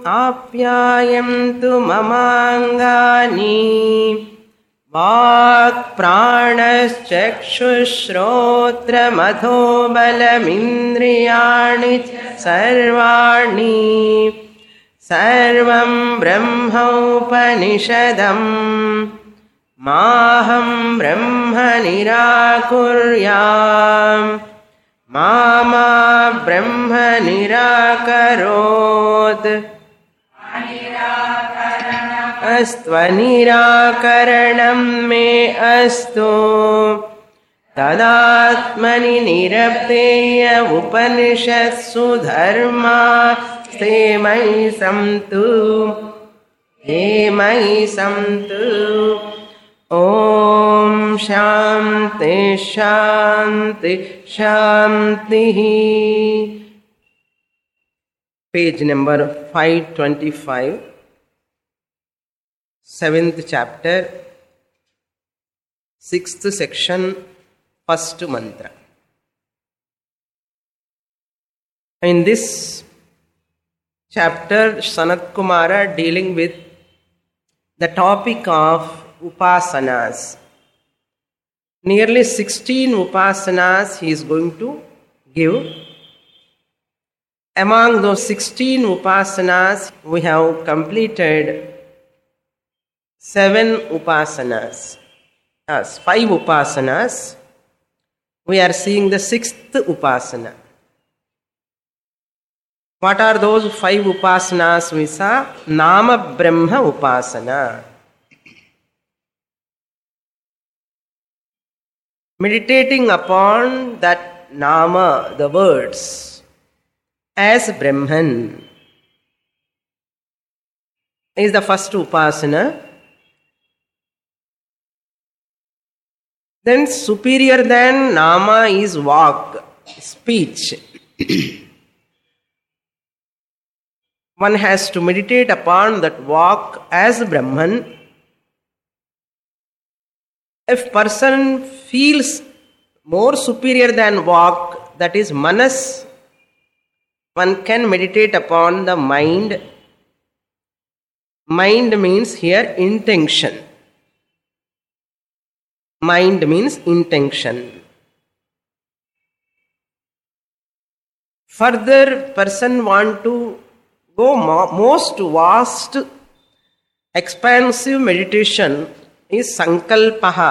आप्यायन्तु ममाङ्गानि वाक् प्राणश्चक्षुश्रोत्रमथो बलमिन्द्रियाणि सर्वाणि सर्वं ब्रह्मोपनिषदम् माहं ब्रह्म निराकुर्याम् मा ब्रह्म निराकरोत् अस्त्वनिराकरणं मे अस्तु तदात्मनि निरपेय उपनिषत्सु धर्मास्ते मयि सन्तु ॐ शान्ति शान्ति शान्तिः. Page number 525, 7th chapter, 6th section, 1st mantra. In this chapter, Sanat Kumara dealing with the topic of upasanas. Nearly 16 upasanas he is going to give. Among those 16 upasanas, we have completed 7 upasanas. 5 upasanas. We are seeing the 6th upasana. What are those 5 upasanas we saw? Nama Brahma upasana. Meditating upon that Nama, the words, as Brahman is the first upasana. Then superior than Nama is Vak, speech. One has to meditate upon that Vak as Brahman. If person feels more superior than Vak, that is Manas, one can meditate upon the mind. Mind means here intention. Mind means intention. Further, person want to go most vast, expansive meditation is Sankalpaha.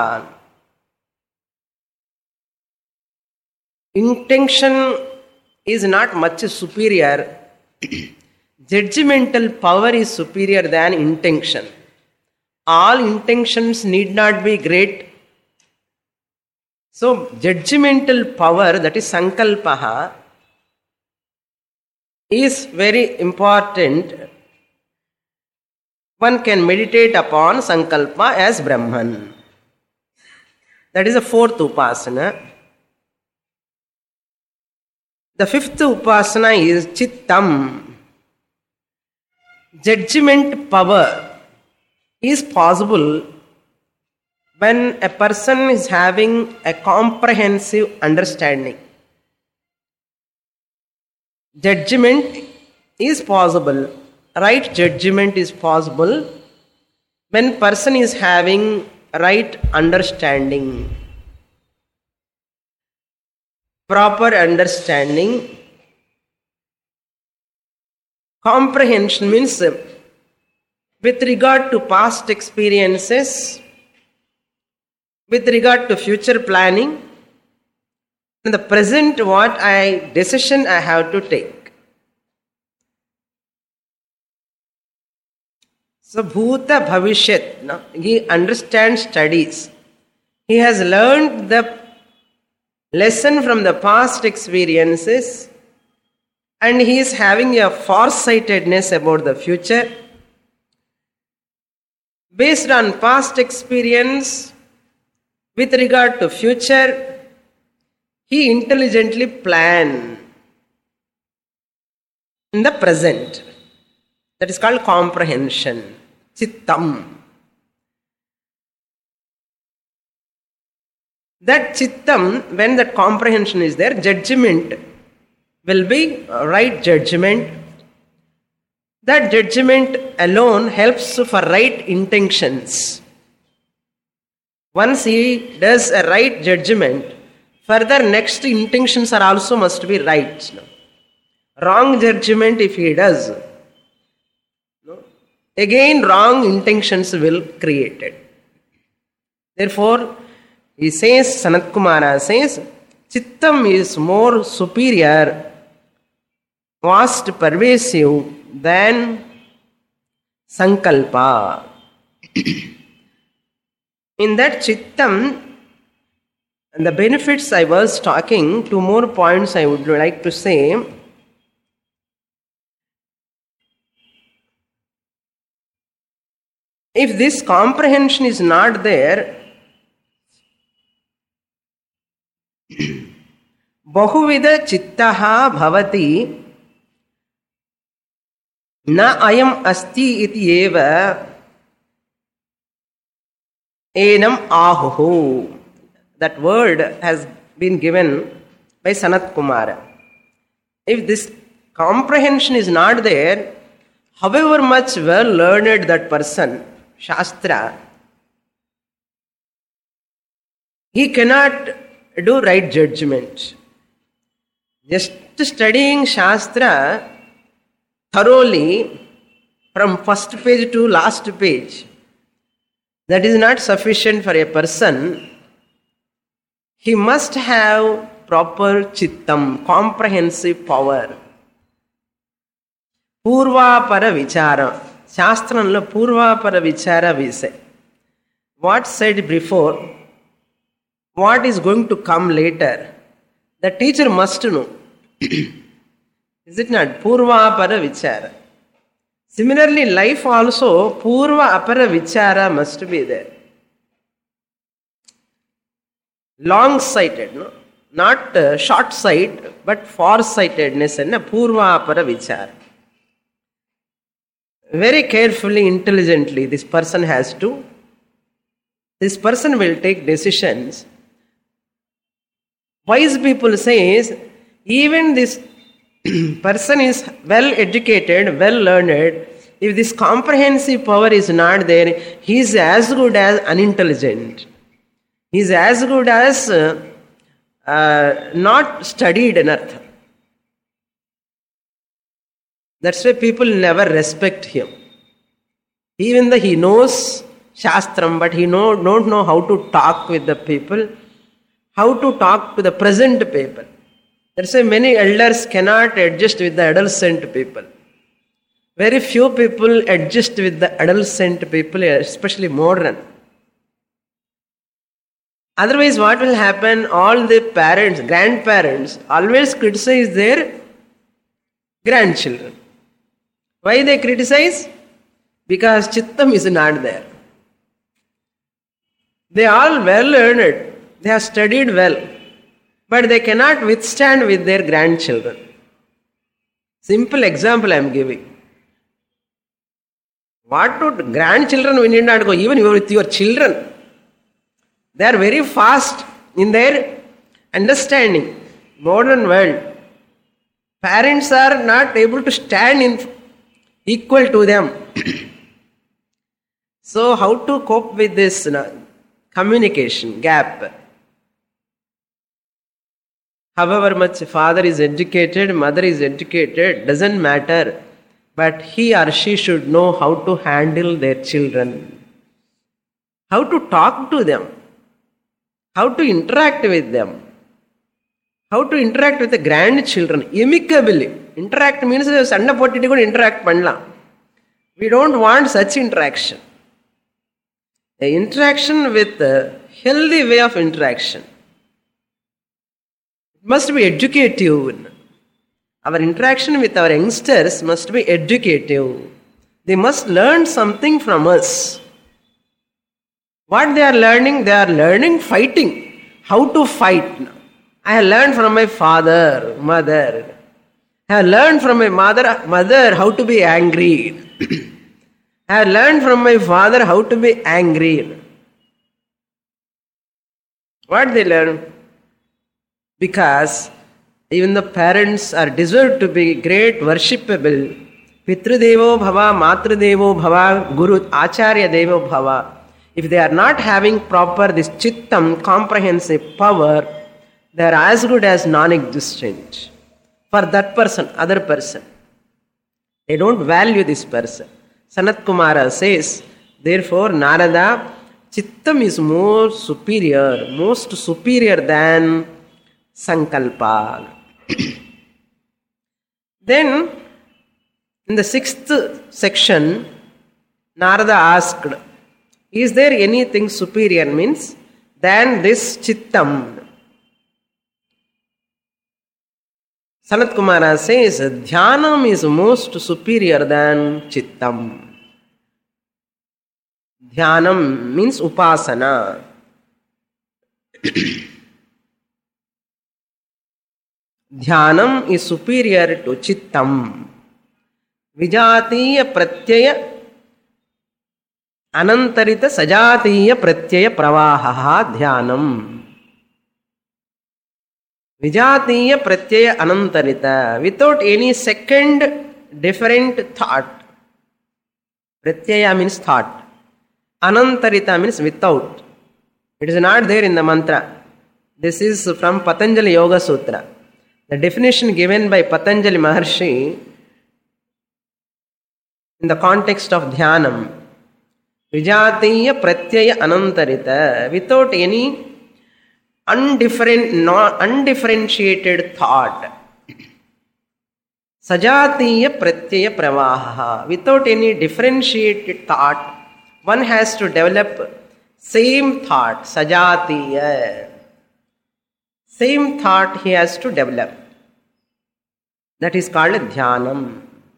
Intention is not much superior. Judgmental power is superior than intention. All intentions need not be great. So, judgmental power, that is Sankalpaha, is very important. One can meditate upon Sankalpa as Brahman. That is the 4th upasana. The 5th upasana is Chittam. Judgment power is possible when a person is having a comprehensive understanding. Judgment is possible. Right judgment is possible when person is having right understanding. Proper understanding. Comprehension means with regard to past experiences, with regard to future planning, in the present decision I have to take. So Bhuta Bhavishyat, he understands studies. He has learned the lesson from the past experiences and he is having a farsightedness about the future. Based on past experience, with regard to future, he intelligently plans in the present. That is called comprehension. Chittam. That Chittam, when that comprehension is there, judgment will be right judgment. That judgment alone helps for right intentions. Once he does a right judgment, further next intentions are also must be right. Wrong judgment if he does, again wrong intentions will create it. Therefore, he says, Sanat Kumara says, Chittam is more superior, vast, pervasive than Sankalpa. In that Chittam, and the benefits I was talking, 2 more points I would like to say. If this comprehension is not there, Bahuvida chittaha bhavati na ayam asti iti eva enam ahuhu. That word has been given by Sanat Kumara. If this comprehension is not there, however much well learned that person, Shastra, he cannot do right judgment. Just studying Shastra thoroughly from first page to last page, that is not sufficient for a person. He must have proper chittam, comprehensive power. Purvapara vichara. Shastranlo purvapara vichara we say. What said before, what is going to come later, the teacher must know. Is it not? Purvapara vichara. Similarly, life also, purva apara vichara must be there. Long-sighted, no? Not short-sight, but far-sightedness and purva-apara vichara. Very carefully, intelligently, this person will take decisions. Wise people say, even this person is well educated, well learned, if this comprehensive power is not there, he is as good as unintelligent. He is as good as not studied in earth. That's why people never respect him. Even though he knows Shastram, but he don't know how to talk with the people, how to talk to the present people. That's why many elders cannot adjust with the adolescent people. Very few people adjust with the adolescent people, especially modern. Otherwise, what will happen? All the parents, grandparents, always criticize their grandchildren. Why they criticize? Because Chittam is not there. They are well learned, they have studied well, but they cannot withstand with their grandchildren. Simple example I am giving. What to grandchildren we need not go, even with your children. They are very fast in their understanding. Modern world. Parents are not able to stand in equal to them. So how to cope with this communication gap? However much father is educated, mother is educated, doesn't matter. But he or she should know how to handle their children. How to talk to them. How to interact with them. How to interact with the grandchildren amicably. Interact means sanda pottittu kuda interact pannalam. We don't want such interaction. A interaction with a healthy way of interaction. It must be educative. Our interaction with our youngsters must be educative. They must learn something from us. What they are learning fighting. How to fight. I have learned from my father, mother. I have learned from my mother how to be angry. I have learned from my father how to be angry. What they learn? Because even the parents are deserved to be great, worshipable, Pitrudevo Bhava, Matrudevo Bhava, Guru, Acharya Devo Bhava. If they are not having proper this Chittam, comprehensive power, they are as good as non-existent for that person, other person. They don't value this person. Sanat Kumara says, therefore, Narada, Chittam is most superior than Sankalpa. Then, in the 6th section, Narada asked, is there anything superior means than this Chittam? Sanat Kumara says, Dhyanam is most superior than Chittam. Dhyanam means Upasana. Dhyanam is superior to Chittam. Vijatiya pratyaya anantarita sajatiya pratyaya pravaha dhyanam. Vijatiya pratyaya anantarita, without any second different thought. Pratyaya means thought. Anantarita means without. It is not there in the mantra. This is from Patanjali Yoga Sutra. The definition given by Patanjali Maharshi in the context of Dhyanam. Vijatiya pratyaya anantarita, without any undifferentiated thought. Sajatiya pratyaya pravaha, without any differentiated thought, one has to develop same thought, sajatiya. Same thought he has to develop. That is called dhyanam.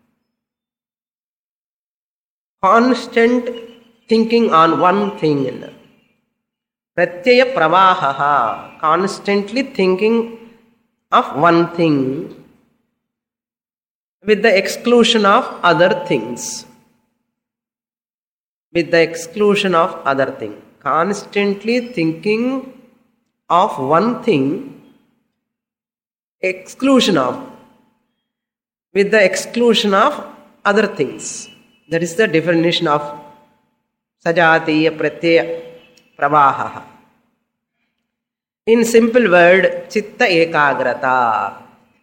Constant thinking on one thing. Pratyaya pravaha, constantly thinking of one thing with the exclusion of other things. With the exclusion of other thing. Constantly thinking of one thing, exclusion of, with the exclusion of other things. That is the definition of sajatiya pratyaya pravaha. In simple word, chitta ekagrata.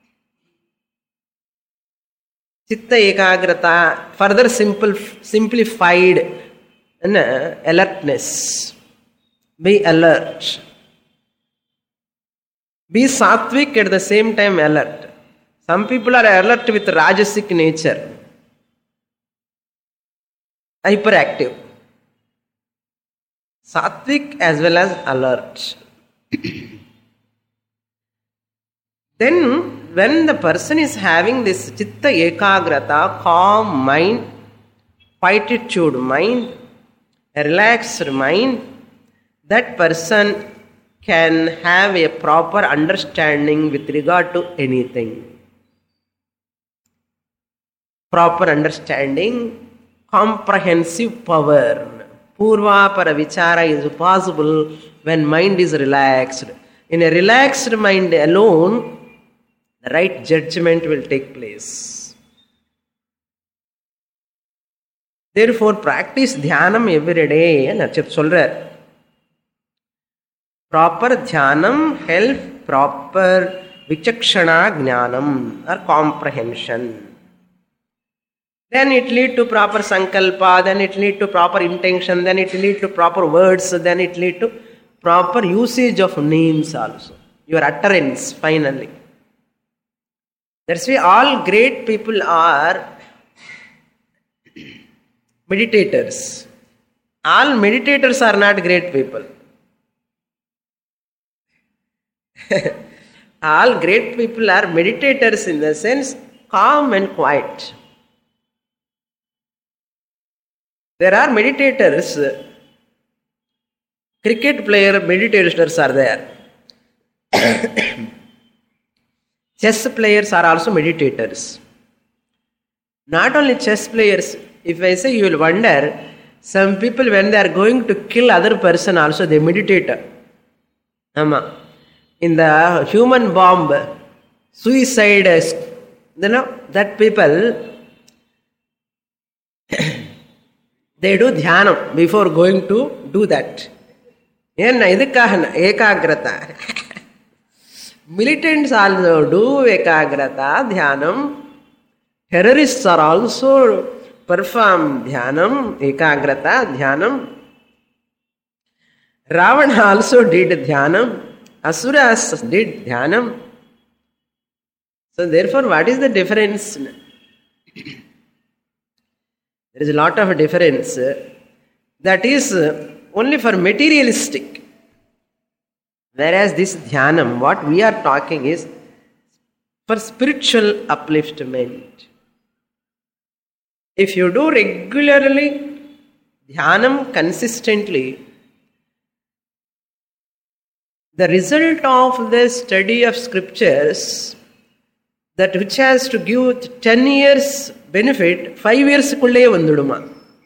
Chitta ekagrata, further simplified, alertness. Be alert. Be sattvic at the same time alert. Some people are alert with rajasic nature. Hyperactive. Sattvic as well as alert. Then when the person is having this chitta ekagrata, calm mind, quietude mind, a relaxed mind, that person can have a proper understanding with regard to anything. Proper understanding, comprehensive power. Purva para vichara is possible when mind is relaxed. In a relaxed mind alone, the right judgment will take place. Therefore, practice dhyanam every day. Proper dhyanam help proper vichakshana jnanam or comprehension. Then it lead to proper sankalpa, then it lead to proper intention, then it lead to proper words, then it lead to proper usage of names also. Your utterance finally. That's why all great people are meditators. All meditators are not great people. All great people are meditators in the sense calm and quiet. There are meditators, cricket player meditators are there. Chess players are also meditators. Not only chess players, if I say, you will wonder, some people when they are going to kill other person also they meditate. In the human bomb, suicide, that people, They do dhyanam before going to do that. Enna idukkana ekagrata. Militants also do ekagrata dhyanam. Terrorists are also perform dhyanam, ekagrata dhyanam. Ravana also did dhyanam. Asuras did dhyanam. So therefore, what is the difference? There is a lot of difference. That is only for materialistic. Whereas this dhyanam, what we are talking is for spiritual upliftment. If you do regularly dhyanam consistently, the result of the study of scriptures, that which has to give 10 years benefit, 5 years kulle vanduduma.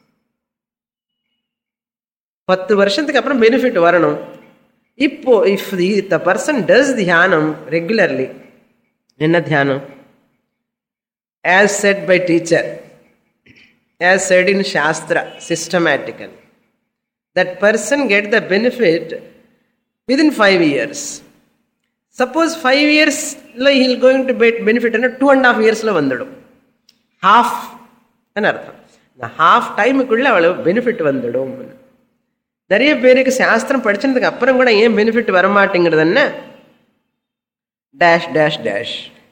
10 வருஷத்துக்கு அப்புறம் benefit வரணும். இப்போ if the person does dhyanam regularly, என்ன தியானம்? As said by teacher, as said in Shastra, systematically, that person get the benefit within 5 years. Suppose 5 years he is going to get benefit, 2.5 years la vandudum. Half anu artham. The half time kulla avalu benefit vandudum. நிறைய பேருக்கு சாஸ்திரம் படிச்சதுக்கு அப்புறம் கூட ஏன் benefit வர மாட்டேங்கிறதுன்னா dash dash dash.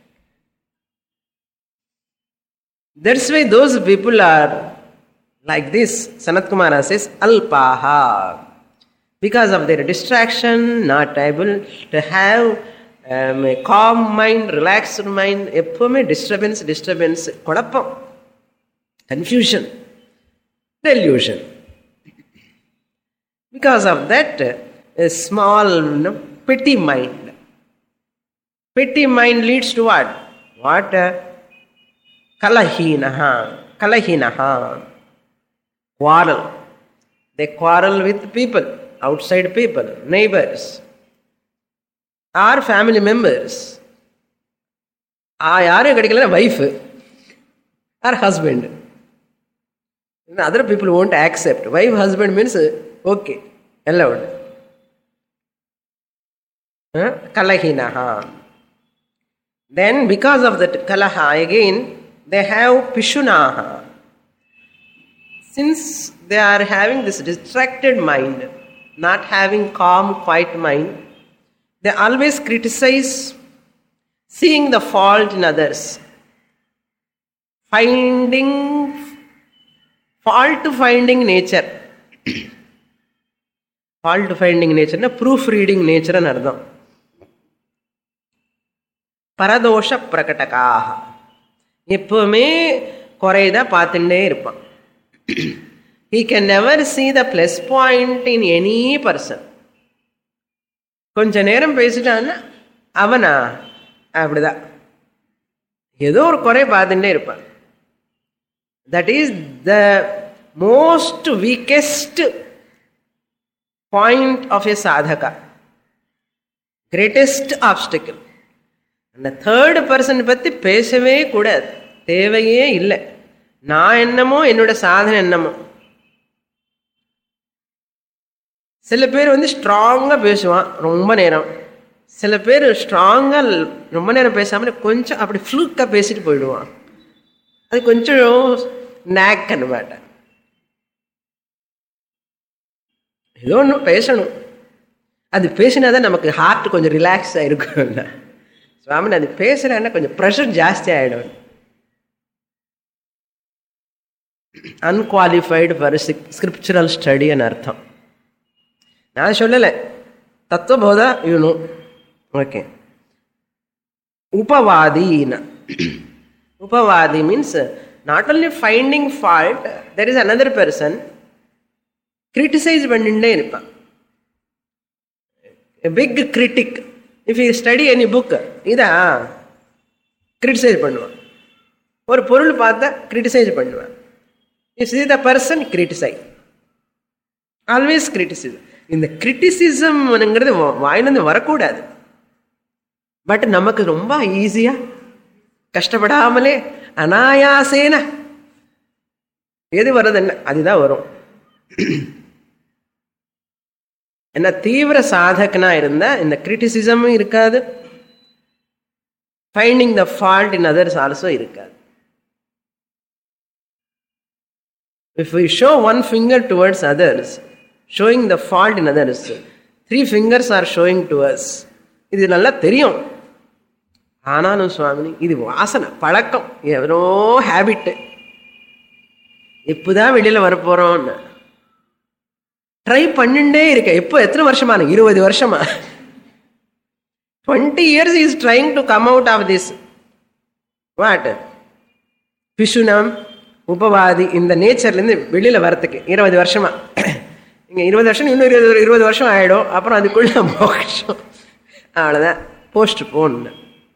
That's why those people are like this. Sanat Kumara says alpaha, because of their distraction, not able to have a calm mind, relaxed mind. எப்பவுமே disturbance, குழப்பம், confusion, delusion. Because of that, a small petty mind. Petty mind leads to what? What? Kalahinaha. Quarrel. They quarrel with people, outside people, neighbors, or family members. Yaru kedikala wife or husband. Other people won't accept. Wife, husband means okay, allowed. Kalahinaha. Then because of that kalaha again, they have pishunaha. Since they are having this distracted mind, not having calm, quiet mind, they always criticize, seeing the fault in others, finding nature. Fault finding nature na proof reading nature an ardham. Paradosha prakatakaha. எப்பவுமே குறைதா பார்த்துட்டே இருப்பான். He can never see the plus point in any person. கொஞ்ச நேரம் பேசிட்டான்னா அவனா அப்படிதான் ஏதோ ஒரு குறை பார்த்துட்டே இருப்பான். That is the most weakest point of a sadhaka, greatest obstacle. அந்த தேர்ட் பர்சன் பற்றி பேசவே கூடாது, தேவையே இல்லை. நான் என்னமோ என்னோட சாதனை என்னமோ. சில பேர் ஸ்ட்ராங்காக பேசுவான் ரொம்ப நேரம், சில பேர் ஸ்ட்ராங்காக ரொம்ப நேரம் பேசாமல் கொஞ்சம் அப்படி ஃப்ளூக்காக பேசிட்டு போயிடுவான். அது கொஞ்சம் நாக் அனுமாட்ட. ஏதோ ஒன்று பேசணும், அது பேசினாதான் நமக்கு ஹார்ட் கொஞ்சம் ரிலாக்ஸ் ஆகிருக்கும். சுவாமி அது பேசுகிறேன்னா கொஞ்சம் ப்ரெஷர் ஜாஸ்தி ஆகிடும். அன்குவாலிஃபைடு ஃபார் ஸ்கிரிப்சுரல் ஸ்டடின்னு அர்த்தம். நான் சொல்லலை, தத்துவபோதா இவனும் ஓகே. உபவாதின்னா, உபவாதி means not only finding fault, there is another person criticise பண்ணிட்டே இருப்பான். Big critic. If you study any book, இதா கிரிட்டிசைஸ் பண்ணுவான். ஒரு பொருள் பார்த்தா கிரிட்டிசைஸ் பண்ணுவான். If see the person criticise, always criticism. இந்த கிரிட்டிசிசம்ங்கிறது வாயிலிருந்து வரக்கூடாது. பட் நமக்கு ரொம்ப ஈஸியாக கஷ்டப்படாமலே அனாயாசேன எது வருதுன்னு அதுதான் வரும். ஏன்னா தீவிர சாதகனா இருந்தால் இந்த கிரிட்டிசிசமும் இருக்காது, finding the fault in others also இருக்காது. If we show one finger towards others, showing the fault in others, 3 fingers are showing to us. இது நல்லா தெரியும். ஆனாலும் சுவாமி இது வாசனை பழக்கம், எவனோ ஹேபிட்டு. எப்போதான் வெளியில் வரப்போகிறோன்னு ட்ரை பண்ணிட்டே இருக்க. எப்போ எத்தனை வருஷமா? 20 வருஷமா, 20 years is trying to come out of this what பிஷுனம் உபவாதி இந்த நேச்சர்லேருந்து வெளியில் வரத்துக்கு 20 வருஷமா. இங்கே 20 வருஷம், இன்னும் 20 வருஷம் ஆகிடும். அப்புறம் அதுக்குள்ள மோட்சம். அவ்வளோதான், போஸ்ட் போன்னு.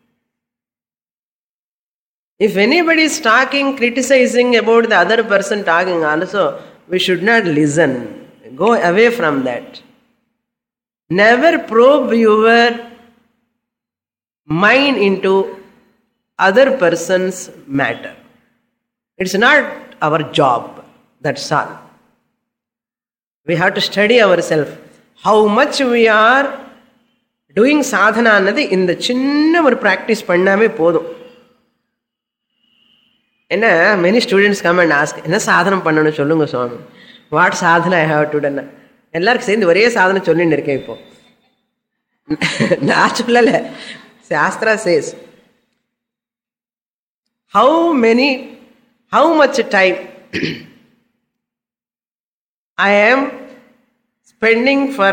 If anybody is talking, criticizing about the other person talking also, we should not listen. Go away from that. Never probe your mind into other person's matter. It's not our job. That's all. We have to study ourselves. How much we are doing sadhana annadu இந்த சின்ன ஒரு practice பண்ணாமே போதும். என்ன many students come and ask, என்ன சாதனம் பண்ணணும் சொல்லுங்க சுவாமி, வாட் சாதனை ஐ ஹாவ் டு டன். எல்லாருக்கும் சேர்ந்து ஒரே சாதனை சொல்லின்னு இருக்கேன். இப்போ நான் சொல்லலை, shastra says how much time I am spending for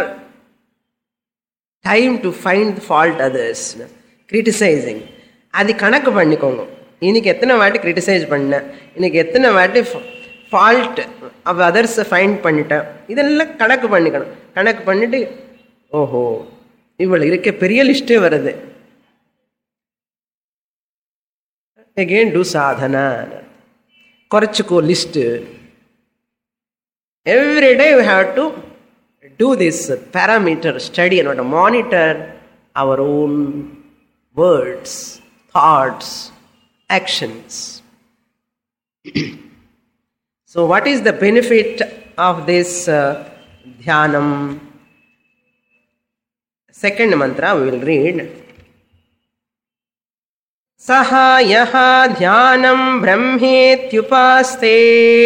time to find the fault others, criticizing. அது கணக்கு பண்ணிக்கோங்க. இன்னைக்கு எத்தனை வாட்டி கிரிட்டிசைஸ் பண்ணேன், இன்னைக்கு எத்தனை வாட்டி ஃபால்ட் ஆஃப் அதர்ஸை ஃபைண்ட் பண்ணிட்டேன், இதெல்லாம் கணக்கு பண்ணிக்கணும். கணக்கு பண்ணிட்டு ஓஹோ இவ்வளோ இருக்க பெரிய லிஸ்ட்டே வருது. again do sadhana, குறைச்சிக்கோ list. every day we have to do this parameter study and monitor our own words, thoughts, actions. So what is the benefit of this dhyanam? Second mantra we will read. Saha yaha dhyanam brahmetyupaste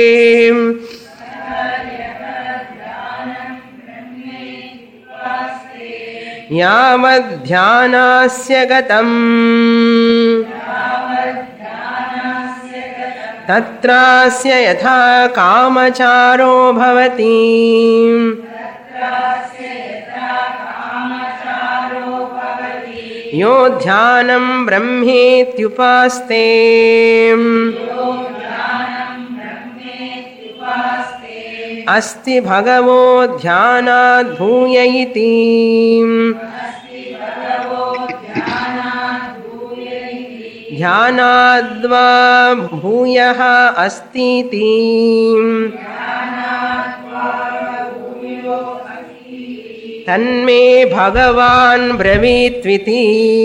yavad dhyanasya gatam तत्रास्य यथा कामचारो भवति यो ध्यानं ब्रह्मेत्युपास्ते अस्ति भगवो ध्यानाद् भूय इति. ध्यानाद्वा भूयः अस्तीति तन्मे भगवान् ब्रवीत्विति.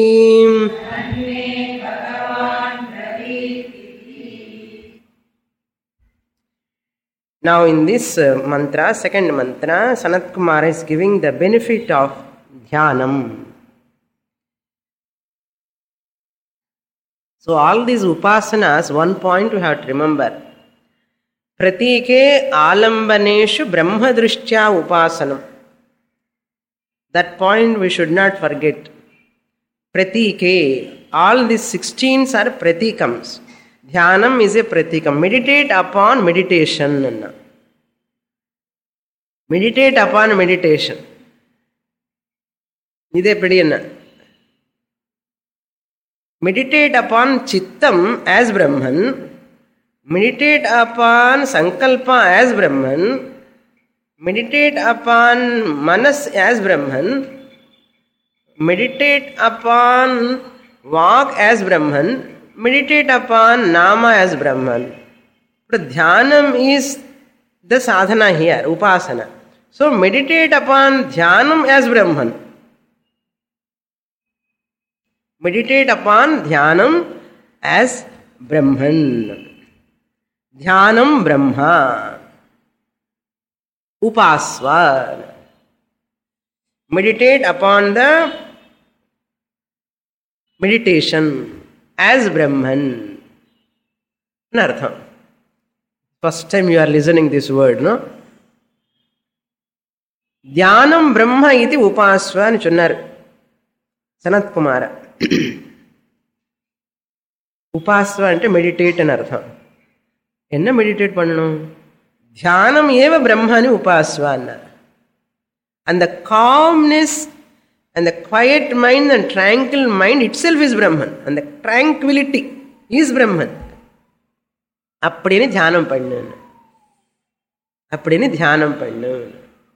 Now in this mantra, second mantra, Sanat Kumara is giving the benefit of dhyanam. So all these upasanas, one point we have to remember. Pratike alambaneshu brahmadrishtya upasanam. That point we should not forget. Pratike, all these 16s are pratikams. Dhyanam is a pratikam. Meditate upon meditation. Meditate upon meditation. Ide pedi enna? Meditate upon Chittam as Brahman, meditate upon Sankalpa as Brahman, meditate upon Manas as Brahman, meditate upon Vak as Brahman, meditate upon Nama as Brahman. But Dhyanam is the sadhana here, upasana. So meditate upon Dhyanam as Brahman. Meditate upon Dhyanam as Brahman. Dhyanam Brahma. Upasva. Meditate upon the meditation as Brahman. Anartham. First time you are listening this word, no? Dhyanam Brahma iti upasva ani chonnaru Sanat Kumara. Upasva ante meditate ani artham. Enna meditate pannanum? Dhyanam eva Brahma ani upasva annaru. And the calmness and the quiet mind and tranquil mind itself is Brahman. And the tranquility is Brahman. Appadine dhyanam pannu. Appadine dhyanam pannu.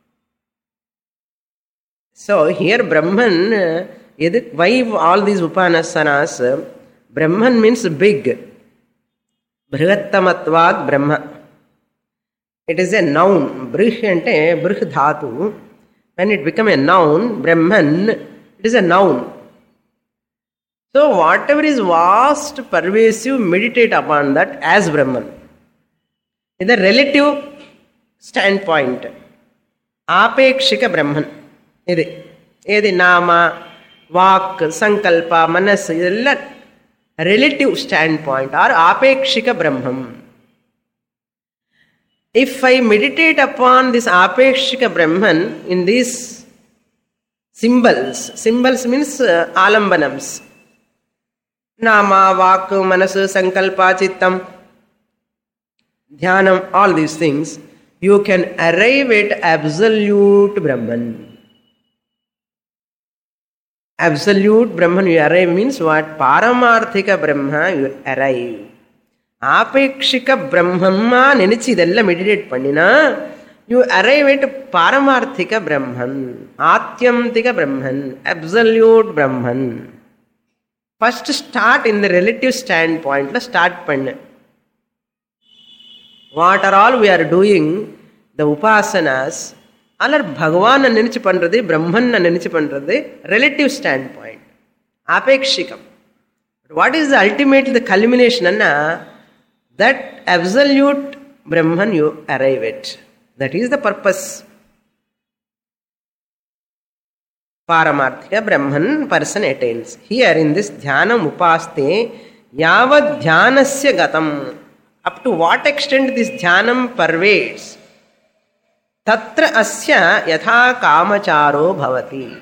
So here Brahman, why all these Upanasanas? Brahman means big. Brihattamatvad Brahma. It is a noun. Brih ante brih dhatu. When it becomes a noun, Brahman, it is a noun. So whatever is vast, pervasive, meditate upon that as Brahman. In the relative standpoint, apekshika Brahman. Edi nama, vak, sankalpa, manas, relative standpoint or apekshika Brahman. If I meditate upon this apekshika Brahman in these symbols means alambanams. Nama, vak, manas, sankalpa, chittam, dhyanam, all these things, you can arrive at absolute Brahman. Absolute Brahman you arrive means what? Paramarthika Brahma you arrive. Apekshika Brahma nenichi idella meditate pannina, you arrive at Paramarthika Brahman, Atyamtika Brahman, absolute Brahman. First start in the relative standpoint, start pannu. What are all we are doing, the upasanas, all are Bhagavan nenichi pandrathu, Brahman nenichi pandrathu, relative standpoint, apekshikam. But what is the ultimate, the culmination anna? That absolute Brahman you arrive at. That is the purpose. Paramarthika Brahman person attains. Here in this dhyanam upaste, yavad dhyanasya gatam. Up to what extent this dhyanam pervades. Tatra asya yatha kamacharo bhavati.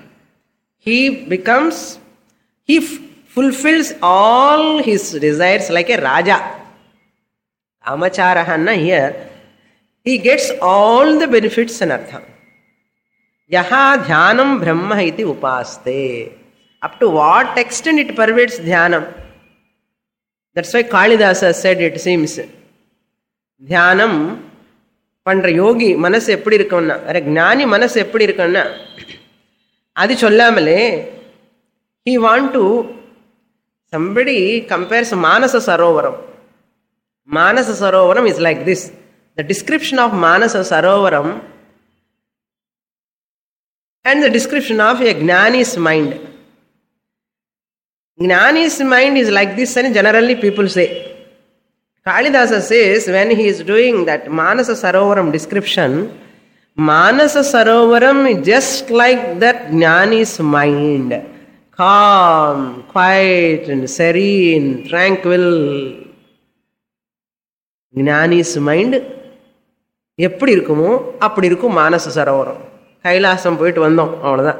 He fulfills all his desires like a Raja. Kamacharahanna here, he gets all the benefits and artham. Yaha dhyanam brahma iti upaste. Up to what extent it pervades dhyanam. That's why Kalidasa said, it seems, dhyanam பண்ற யோகி மனசு எப்படி இருக்கும்னா, ஞானி மனசு எப்படி இருக்கும்னா, அது சொல்லாமலே he want to, somebody compares Manasa Sarovaram. Manasa Sarovaram is like this. The description of Manasa Sarovaram and the description of a Jnani's mind. Jnani's mind is like this and generally people say. Kalidasa says when he is doing that Manasa Sarovaram description, Manasa Sarovaram is just like that Jnani's mind. Calm, quiet and serene, tranquil. Jnani's mind எப்படி இருக்குமோ அப்படி இருக்கும் மானச சரோவரம். கைலாசம் போயிட்டு வந்தோம், அவ்வளோதான்.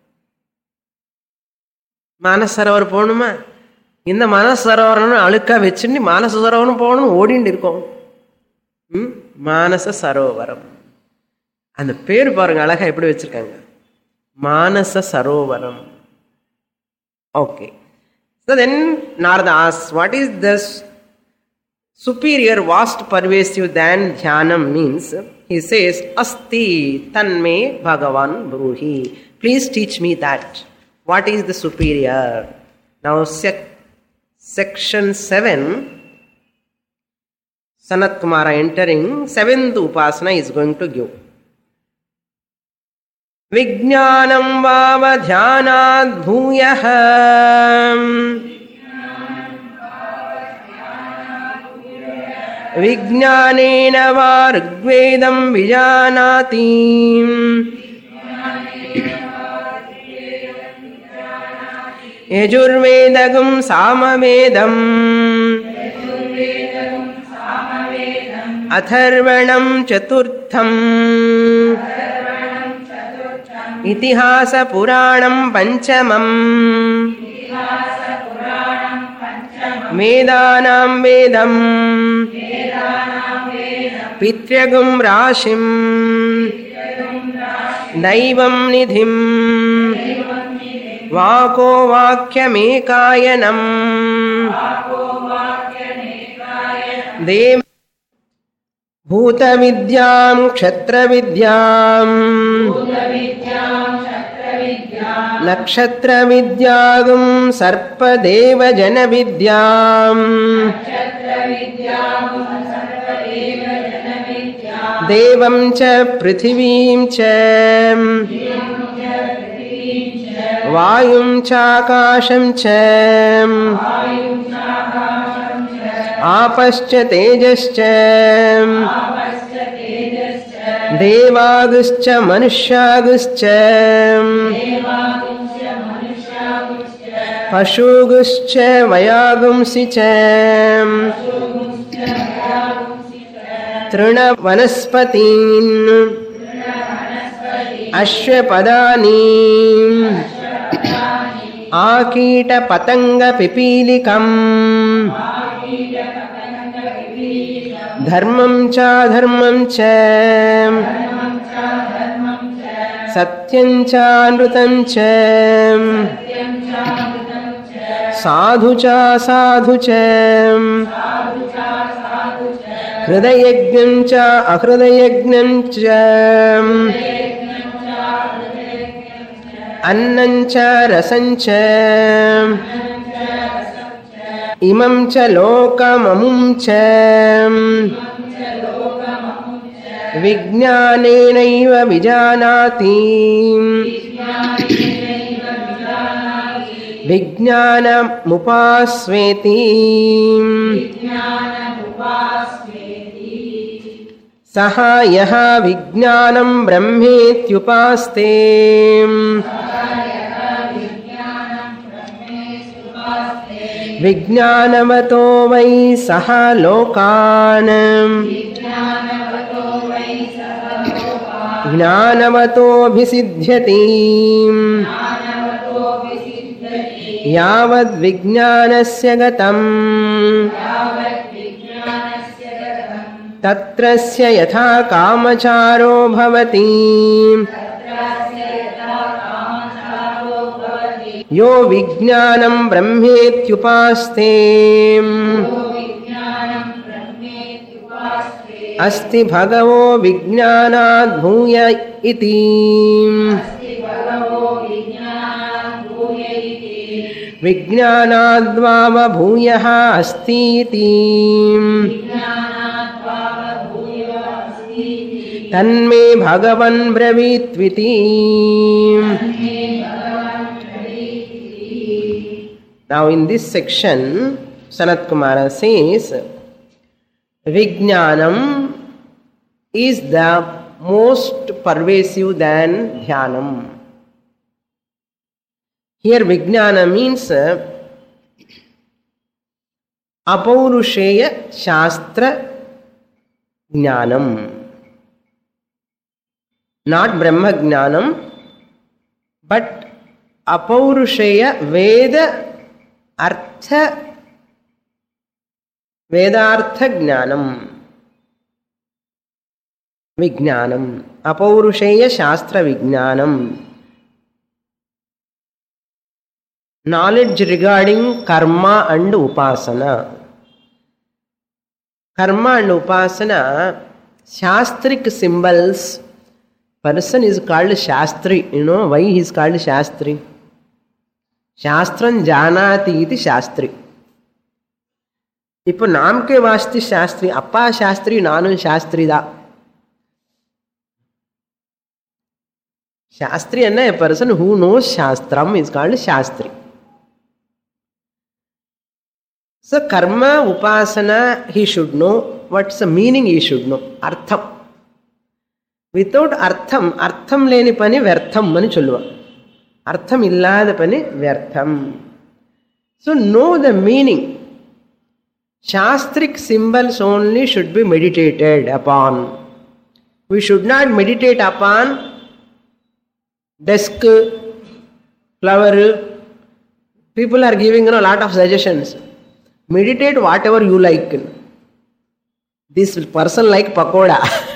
மானச சரோவரம் போகணுமா? இந்த மானச சரோவரம்னு அழுக்கா வச்சுட்டு மானச சரோவரம் போகணும்னு ஓடிட்டு இருக்கோம். மானச சரோவரம், அந்த பேர் பாருங்க அழகா எப்படி வச்சிருக்காங்க, Manasa Sarovaram. Okay. So then Narada asks, what is this superior, vast, pervasive than dhyanam means? He says, Asti tanme Bhagavan bruhi. Please teach me that. What is the superior? Now section 7, Sanat Kumara entering, 7th upasana is going to give. Vijnanam vava dhyanad bhuyah విజ్ఞానేన వా ఋగ్వేదం విజానాతి యజుర్వేదగం సామవేదం అథర్వణం చతుర్థం ఇతిహాస పురాణం పంచమం వేదానాం వేదం పితృగం రాశిం దైవం నిధిం వాకో వాక్యమేకాయనం దేవ భూత విద్యాం క్షత్ర విద్యాం నక్షత్ర విద్యాగం సర్పదేవ జన విద్యాం దేవం చ పృథివీం చ వాయుం చాకాశం చ ఆపశ్చ తేజశ్చ దేవాగుశ్చ మనుష్యాగుశ్చ పశుగుశ్చ వయాగుంసి చ తృణ వనస్పతీన్ అశ్వపదాని ఆకీట పతంగ పిపీలికం ధర్మం చాధర్మం చ సత్యం చానృతం చ సాధు చాసాధు చ హృదయజ్ఞం చ అహృదయజ్ఞం చ అన్నం చ రసం చ ఇమం చ లోకమముం చ విజ్ఞానేనైవ విజానాతి విజ్ఞానముపాస్వేతి సహ యః విజ్ఞానం బ్రహ్మేత్యుపాస్తే విజ్ఞానవతో వై సహ లోకాన్ జ్ఞానవతోభిసిద్ధ్యతి యావద్ విజ్ఞానస్య గతం తత్రస్య యథా కామచారో భవతి యో విజ్ఞానం బ్రహ్మేత్యుపాస్తే అస్తి భగవో విజ్ఞానాద్ భూయ ఇతి విజ్ఞానాద్వావ భూయః అస్తి ఇతి తన్మే భగవన్ బ్రవీత్వితి. Now in this section, Sanat Kumara says, Vijnanam is the most pervasive than Dhyanam. Here Vijnana means Apaurusheya Shastra Jnanam. Not Brahma Jnanam, but Apaurusheya Veda Artha Vedartha Jnanam. Vijnanam. Apaurusheya Shastra Vijnanam. Knowledge regarding karma and upasana. Karma and upasana, Shastric symbols. Person is called Shastri. You know why he is called Shastri? Shastram janati iti Shastri. Ipo namke vasti Shastri. Appa Shastri, nanu Shastri da. Shastri is a person who knows Shastram is called Shastri. So karma, upasana, he should know. what's the meaning he should know. Artham. Without artham, artham leni pani vyartham mani cholluva. Artham illada pani vyartham. So know the meaning. Shastric symbols only should be meditated upon. We should not meditate upon desk, flower. People are giving a lot of suggestions. Meditate whatever you like. This person like pakoda.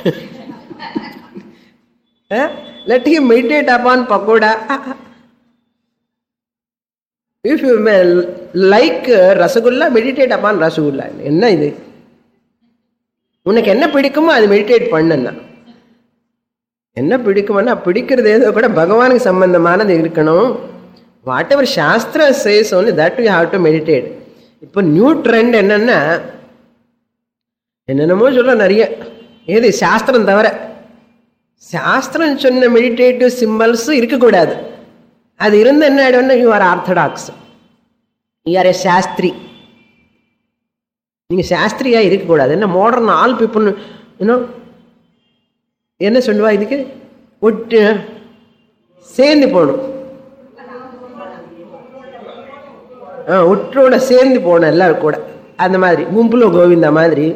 Let him meditate upon pakoda. If you like rasgulla, meditate upon rasgulla. Enna idu? Unakku enna pidikumo adu meditate pannanna. Enna pidikumanna pidikkiradhu edho kuda bhagavanukku sambandhamanadhu irukkanum. Whatever Shastra says only that we have to meditate. இப்போ new trend என்னன்னா என்னென்னமோ சொல்ல நிறைய ஏது சாஸ்திரம் தவிர சாஸ்திரம் சொன்ன மெடிடேட்டிவ் சிம்பிள்ஸ் இருக்கக்கூடாது. அது இருந்த என்ன ஆயிடும்னா you are orthodox, you are a Shastri. நீங்கள் சாஸ்திரியா இருக்கக்கூடாது. என்ன மாடர்ன் ஆல் பீப்புள் இன்னும் என்ன சொல்லுவா இதுக்கு ஒட்டு சேர்ந்து போகணும், ஒற்றோட சேர்ந்து போன எல்லாரும் கூட அந்த மாதிரி கும்புல கோவிந்தா மாதிரி.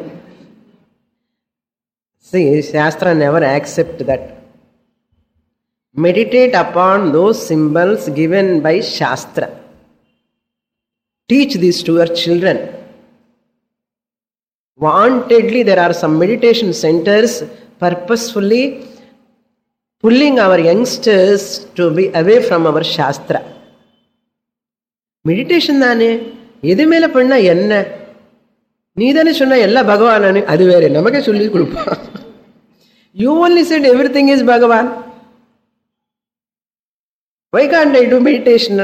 See, Shastra never accept that. Meditate upon those symbols given by Shastra. Teach this to your children. Wantedly, there are some meditation centers purposefully pulling our youngsters to be away from our Shastra. Meditation தானே, எது மேல பண்ணா என்ன, நீ தானே சொன்ன எல்லா பகவானு, அது வேற நமக்கே சொல்லி கொடுப்பான். You only said everything is Bhagavan. Why can't I do meditation?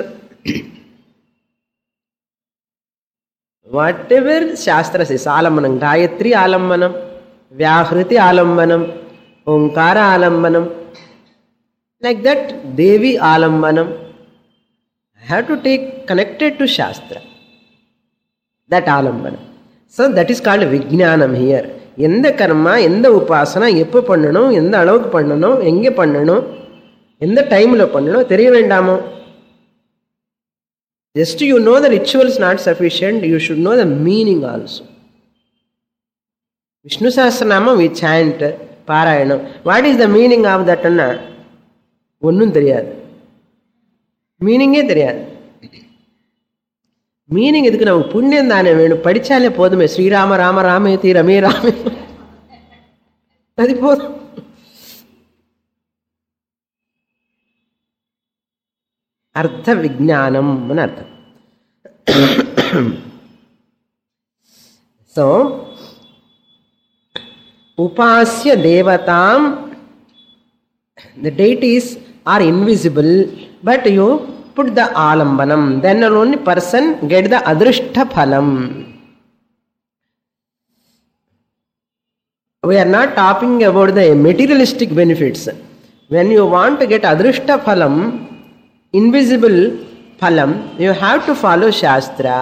Whatever shastra says, ஆலம்பனம், காயத்ரி ஆலம்பனம், வியாஹிருதி ஆலம்பனம், ஓங்கார ஆலம்பனம், லைக் தட் தேவி ஆலம்பனம். Have to take connected to Shastra, that alambana. So that is called Vijnanam here. எந்த கர்மா, எந்த உபாசனா எப்போ பண்ணணும், எந்த அளவுக்கு பண்ணணும், எங்கே பண்ணணும், எந்த டைமில் பண்ணணும் தெரிய வேண்டாமோ? Just you know the ritual is not sufficient, you should know the meaning also. Vishnu Sahasranamam we chant, Parayanam. What is the meaning of that? ஒன்றும் தெரியாது, மீனிங்கே தெரியாது. மீனிங் எதுக்கு? நமக்கு புண்ணியம் தானே வேணும், படித்தாலே போதுமே. ஸ்ரீராம ராம ராமேதி ரமே ராமே, அது போதும். அர்த்த விஜானம்னு அர்த்தம். ஸோ உபாசிய தேவதாம், the deities are invisible, but you put the alambanam, then only person get the adrishta phalam. We are not talking about the materialistic benefits. When you want to get adrishta phalam, invisible phalam, you have to follow Shastra.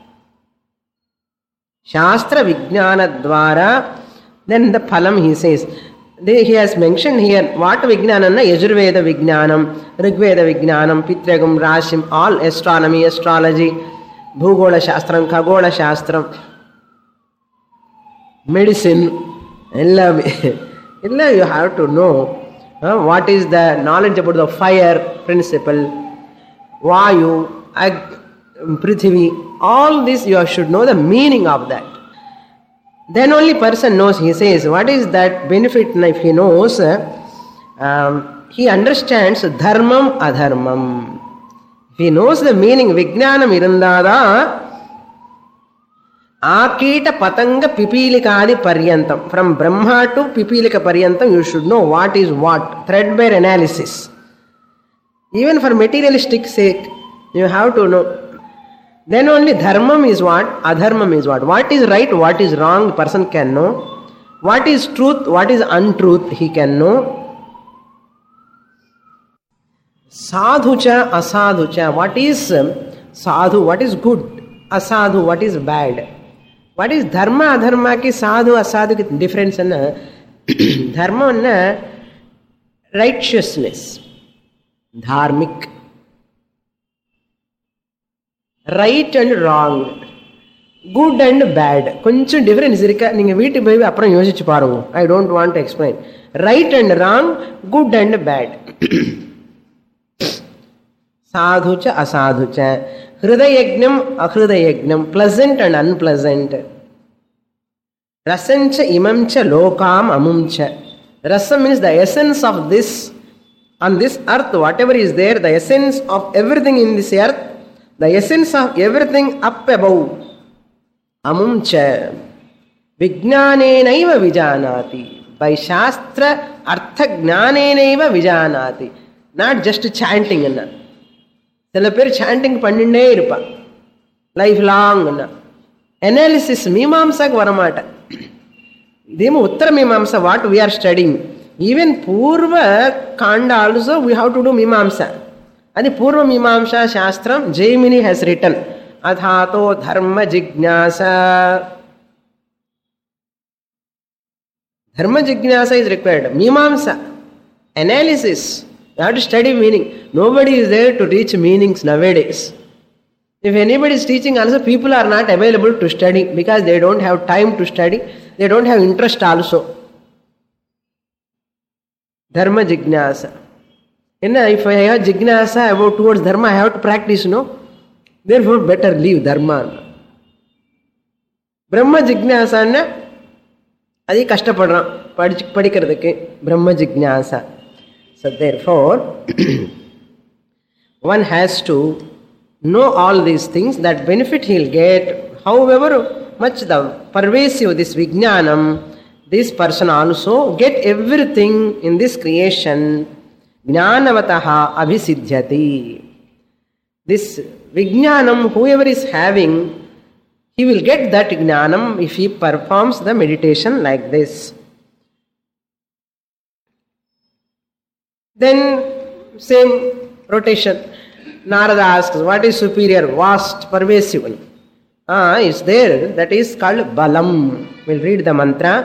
Shastra vijnana dvara, then the phalam he says. He has mentioned here what Vijnanam, Yajurveda Vijnanam, Rigveda Vijnanam, Pitragam, Rashim, all astronomy, astrology, Bhugola Shastram, Khagola Shastram, medicine, you have to know what is the knowledge about the fire principle, Vayu, Prithvi, all this you should know the meaning of that. Then only person knows. He says, what is that benefit? If he knows, he understands dharmam adharmam. If he knows the meaning, vijnanam irundada, akita patanga pipilikadi paryantam. From Brahma to Pipilika paryantam, you should know what is what. Threadbare analysis. Even for materialistic sake, you have to know. Then only dharmam is what, adharmam is what. What is right, what is wrong, person can know. What is truth, what is untruth, he can know. Sadhucha, asadhucha. What is sadhu, what is good, asadhu, what is bad. What is dharma ಅಧರ್ಮಕ್ಕೆ ಸಾಧು ಅಸಾಧುಗೆ difference ಅನ್ನ ಧರ್ಮವನ್ನ righteousness ಧಾರ್ಮಿಕ್ right and wrong good and bad கொஞ்சம் difference இருக்கா நீங்கள் வீட்டுக்கு போய் அப்புறம் யோசிச்சு பாருங்க. I don't want to explain. Right and wrong, good and bad, சாதுச்ச அசாதுச்ச, ஹிருதயஜ்ஞம் அஹிருதயஜ்ஞம், பிளசன்ட் அண்ட் அன்பிளசன்ட், ரசஞ்ச இமஞ்ச லோகாம் அமுஞ்ச. Rasa means the essence of this on this earth, whatever is there, the essence of everything in this earth, the essence of everything up above. Amumcha vijnanenaiva vijanati. By shastra artha jnanenaiva vijanati. Not just chanting anna. சில பேர் sanding பண்ணிட்டே இருப்பான் life long. Analysis மீமாம்சாக்கு வரமாட்டேன். Demo Uttara Mimamsa, what we are studying. Even Purva Kanda also we have to do Mimamsa. And the Purva Mimamsa Shastram Jaimini has written Adhato Dharma Jignasa. Dharma Jignasa is required. Mimamsa, analysis. You have to study meaning. Nobody is there to teach meanings nowadays. If anybody is teaching also, people are not available to study because they don't have time to study. They don't have interest also. Dharma Jignasa. If I have Jignasa about towards Dharma, I have to practice, no? Therefore, better leave Dharma. Brahma Jignasa, adi kashtapadran padikradhukku Brahma Jignasa. So therefore, one has to know all these things, that benefit he will get, however much the pervasive this vijnanam, this person also get everything in this creation. Jnanavataha abhisidhyati. This vijnanam, whoever is having, he will get that jnanam if he performs the meditation like this. Then same rotation. Narada asks, what is superior, vast, pervasive? It's there. That is called Balam. We'll read the mantra.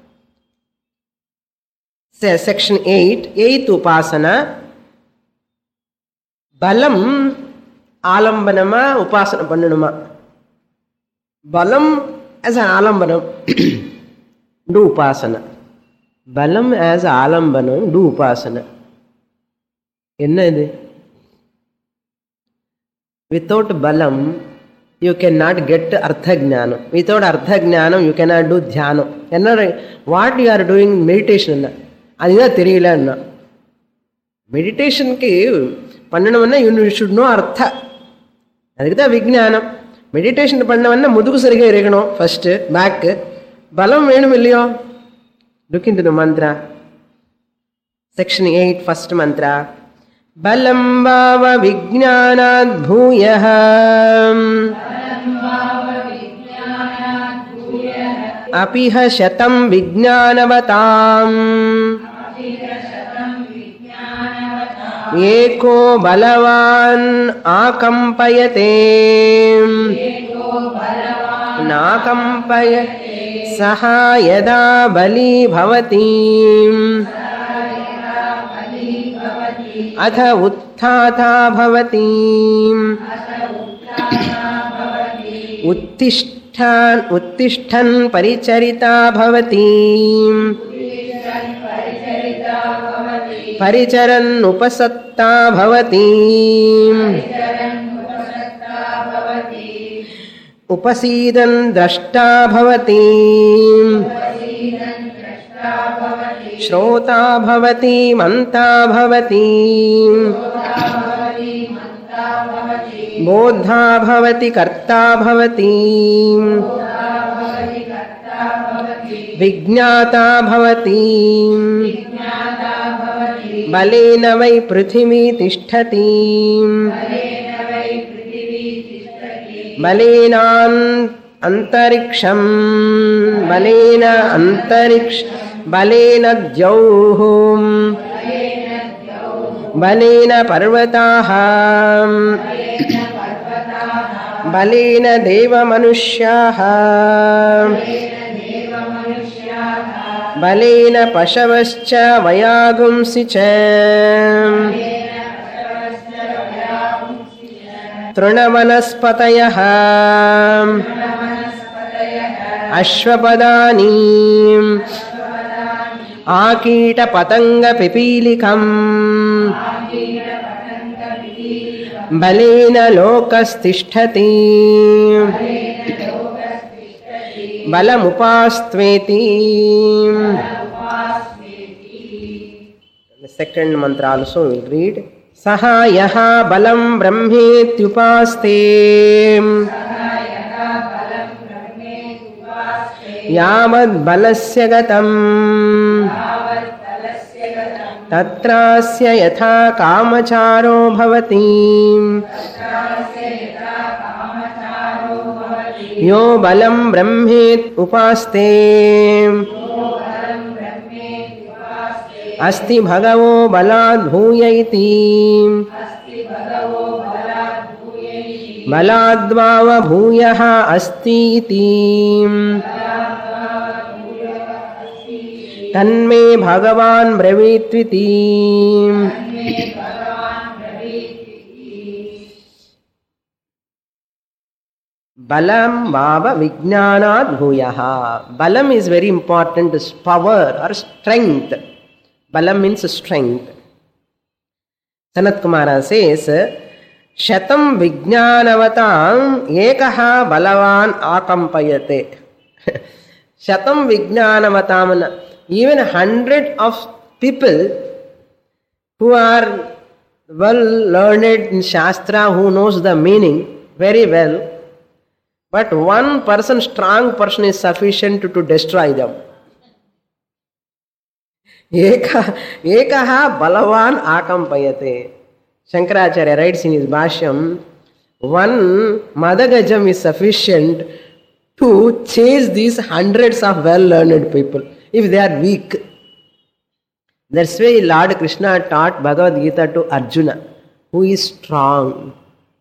Section 8, 8th Upasana. Balam, Alambanama, Upasana Pandanama. Balam as an Alambanam, do Upasana. Balam as Alambanam, do Upasana. Enna idu? Without Balam, you cannot get Artha Jnana. Without Artha Jnana, you cannot do Dhyana. What you are doing meditation? Adina theriyala anna. Meditation ki pannavanna you should know Artha. Adikku Vijnanam. Meditation pannavanna mudugu sariga irukano first, back. Balam venum illiyo? Look into the mantra. Section 8, first mantra. Balam bhava vijnanad bhuyah apiha shatam vijnanavatam eko balavan akampayate nakampayate saha yada bali bhavati अथ उत्थाता भवति उत्तिष्ठन् परिचरिता भवति परिचरन् उपसत्ता भवति उपसीदन् द्रष्टा भवति श्रोता भवति मंता भवति बोद्धा भवति कर्ता भवति विज्ञाता भवति बलेन वै पृथिवी तिष्ठति बलेनान् अंतरिक्षं बलेन अंतरिक्ष बलेन द्यौः बलेन पर्वताः balena deva manushyaha balena pashavascha vayagumsi cha trunavanaspatayaha ashvapadani akita patanga pipilikam balena lokastisthati balamupastveti. The second mantra also we will read. Saha yaha balam brahmetyupaste yavad balasya gatam tatrasya yatha kamacharo bhavati yo balam brahmet upaste asti bhagavo balad bhuya iti baladvava bhuyaha asti iti tanme bhagavan bravitviti. Balam bhava vijnanad bhuyaha. Balam is very important, is power or strength. Balam means strength. Sanat Kumara says, Shatam vijnanavatam ekaha balavan akampayate. Shatam vijnanavatam. Even 100 of people who are well learned in Shastra, who knows the meaning very well, but one person, strong person is sufficient to destroy them. Ekaha balavan akampayate. Shankaracharya writes in his Bhashyam, one Madagajam is sufficient to chase these hundreds of well-learned people if they are weak. That's why Lord Krishna taught Bhagavad Gita to Arjuna, who is strong.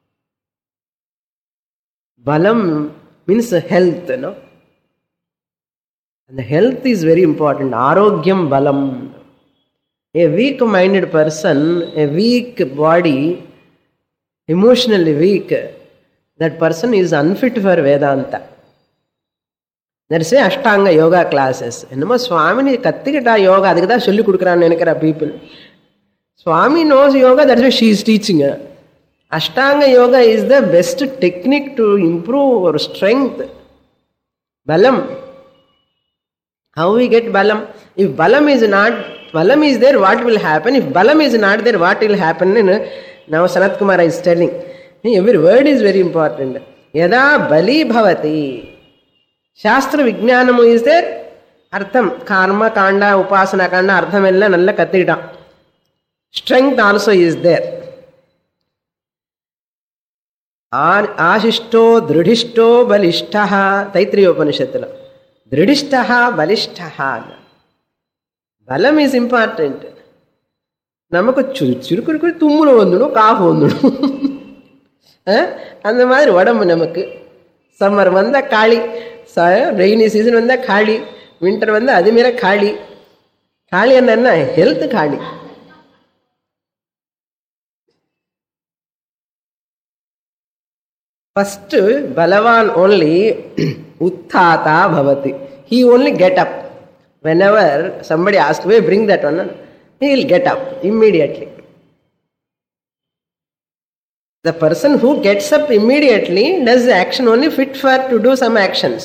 Balam means health, no? And the health is very important. Arogyam balam. A weak-minded person, a weak body, emotionally weak, that person is unfit for Vedanta. That's why Ashtanga yoga classes. Enma Swami kattikita yoga, adikada solli kudukuran nenikara people. Swami knows yoga, that's why she is teaching her. Ashtanga yoga is the best technique to improve our strength. Balam. How we get balam? If balam is there, what will happen? If balam is not there, what will happen? Now Sanat Kumara is telling. Every word is very important. Yada bali bhavati. Shastra Vijnanamu is there. Artham, karma, kanda, upasana, kanda, artham ella nalla kathita. Strength also is there. Ashishto, dridhishto, balishtaha. Taitriya Upanishadala. Dridhishtaha, balishtaha. Balam is important. Namakku churukuru tummulu vandunu, kaafu vandunu. அந்த மாதிரி உடம்பு நமக்கு. Summer வந்தா காளி, rainy season வந்தா காளி, winter வந்தா அது மீற காளி. காளி என்ன? ஹெல்த் காளி. First, Balavan only Uttata Bhavati. He only get up. Whenever somebody asks, "Wait, bring that one," he will get up immediately. The person who gets up immediately does the action only fit for to do some actions.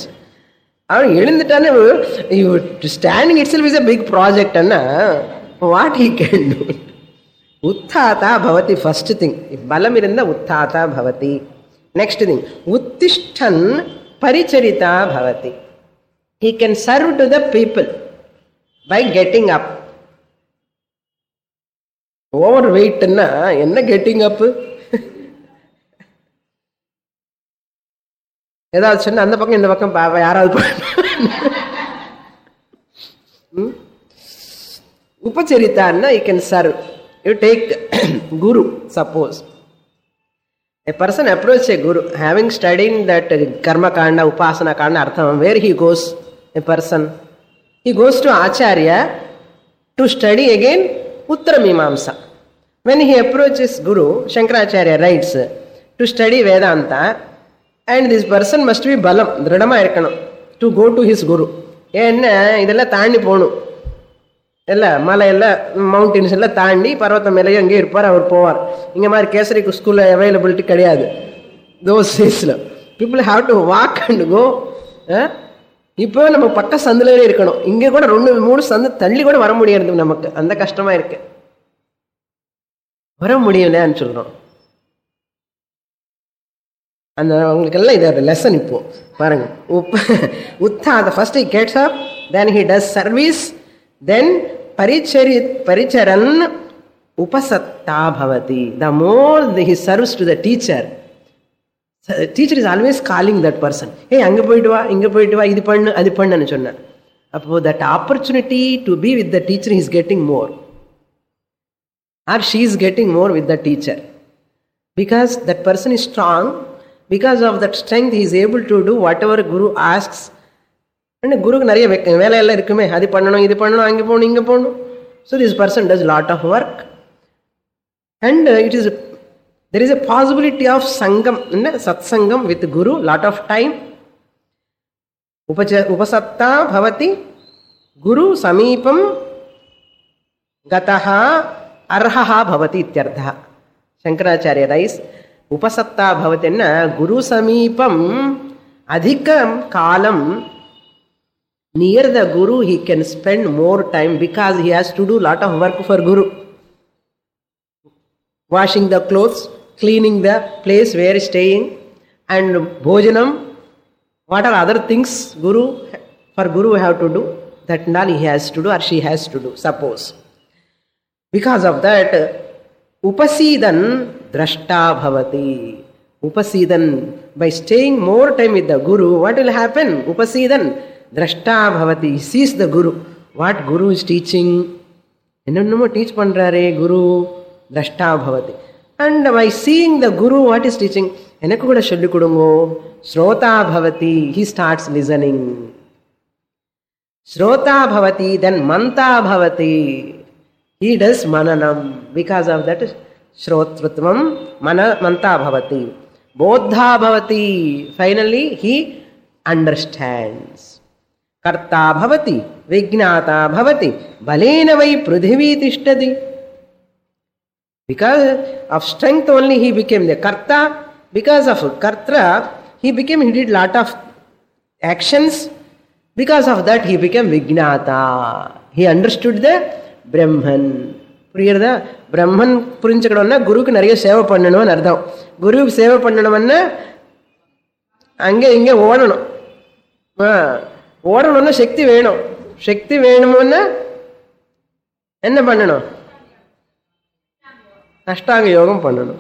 Standing itself is a big project. What he can do? Uttata Bhavati, first thing. If Balam irunda Uttata Bhavati. Next thing, Uttishtan Paricharita Bhavati. He can serve to the people by getting up. Overweight enna getting up? ஏதாவது சொன்ன அந்த பக்கம் இந்த பக்கம் யாராவது Upacharitanna, you can serve. You take Guru, suppose. A person approaches a guru, having studied that karma kanda, upasana kanda, artham, where he goes, a person, he goes to Acharya to study again Uttara Mimamsa. When he approaches Guru, Shankaracharya writes, to study Vedanta, and this person must be balam, dradama irkanam, to go to his Guru. Enna idella taandi ponu. Ella mala ella mountains ella taandi parvatam mele ange irpar அவர் போவார். இங்க மாதிரி கேசரி ஸ்கூல்ல availability கிடையாது. Those daysல people have to walk and go. இப்போ நம்ம பக்க சந்திலே இருக்கணும். இங்க கூட 2-3 சந்து தள்ளி கூட வர முடியாது நமக்கு. அந்த கஷ்டமா இருக்கு. வர முடியலன்னு சொல்றோம். அந்த உங்களுக்கு எல்லாம் இது லெசன் இப்போ பாருங்க. உத்தா the first he gets up, then he does service, then paricharan upasatta bhavati. The more he serves to the teacher is always calling that person. Hey, anga poidu va, inga poidu va, idu pannu adu pannu nu sonna. Appo that opportunity to be with the teacher is getting more, or she is getting more with the teacher, because that person is strong. Because of that strength he is able to do whatever Guru asks. And குருக்கு நிறைய வேலை எல்லாம் இருக்குமே, அது பண்ணணும் இது பண்ணணும் அங்கே போகணும் இங்கே போகணும். So this person does lot of work, and there is a possibility of sangam, satsangam with Guru, lot of time. Upasatta bhavati Guru samipam gataha arhaha bhavati ityartha. Shankaracharya writes, Upasatta bhavatenna Guru samipam adhikam kalam. Near the Guru he can spend more time because he has to do lot of work for Guru. Washing the clothes, cleaning the place where he is staying, and bhojanam, what are other things for Guru have to do, that and all he has to do or she has to do, suppose. Because of that, upasidan drashta bhavati. Upasidan, by staying more time with the Guru, what will happen? Upasidan drashta bhavati. He sees the Guru, what Guru is teaching. Ennannamo teach pandrare Guru, drashta bhavati. And by seeing the Guru what is teaching, enakku kuda solli kodungo, shrota bhavati. He starts listening. Shrota bhavati, then manta bhavati. He does mananam. Because of that Shrotrutvam manta bhavati. Bodha bhavati. Finally he understands. Karta bhavati. Vijnata bhavati. Balena vai prudhivi tishtati. Because of strength only he became the karta. Because of kartra he did lot of actions. Because of that he became vijnata. He understood the Brahman. புரியுறதா? பிரம்மன் புரிஞ்சுக்கணும்னா குருக்கு நிறைய சேவை பண்ணணும்னு அர்த்தம். குருக்கு சேவை பண்ணணும்னா அங்கே இங்கே ஓடணும். ஓடணும்னா சக்தி வேணும். சக்தி வேணும்னா என்ன பண்ணணும்? அஷ்டாங்க யோகம் பண்ணணும்.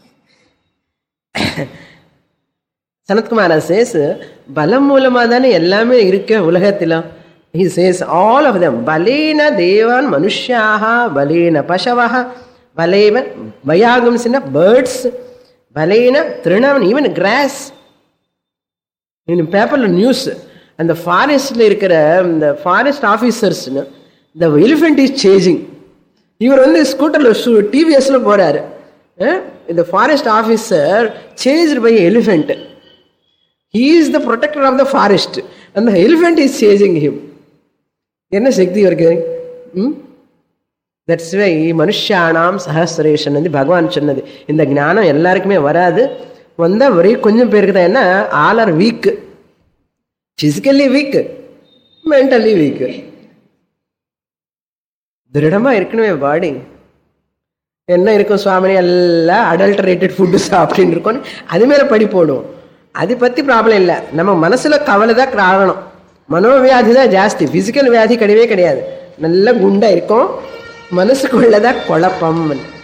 சனத்குமார் சேஸ் பலம் மூலமாக தானே எல்லாமே இருக்க உலகத்தில். He says all of them. Balena devan manushyaha, balena pashavaha, balena vayagamsina birds, balena trinam, even grass. In paper news, and the forest the forest officers, the elephant is chasing. You are on the scooter, TVS lo poraru. The forest officer chased by an elephant. He is the protector of the forest, and the elephant is chasing him. என்ன சக்தி இருக்கு? That's why மனுஷானாம் சஹஸ்ரேஷன் வந்து பகவான் சொன்னது. இந்த ஞானம் எல்லாருக்குமே வராது, வந்தால் ஒரே கொஞ்சம் பேருக்கு தான். என்ன, all are weak, physically weak, mentally weak. திருடமாக இருக்கணுமே பாடி. என்ன இருக்கும் சுவாமினி, எல்லாம் அடல்டரேட்டட் ஃபுட்டு சாப்பிட்டு இருக்கோன்னு அது மேலே படி போடும். அதை பற்றி ப்ராப்ளம் இல்லை, நம்ம மனசில் கவலை தான் காரணம். மனோவியாதி தான் ஜாஸ்தி, பிசிக்கல் வியாதி கிடையவே கிடையாது. நல்ல குண்டா இருக்கும், மனசுக்குள்ளதான் குழப்பம்.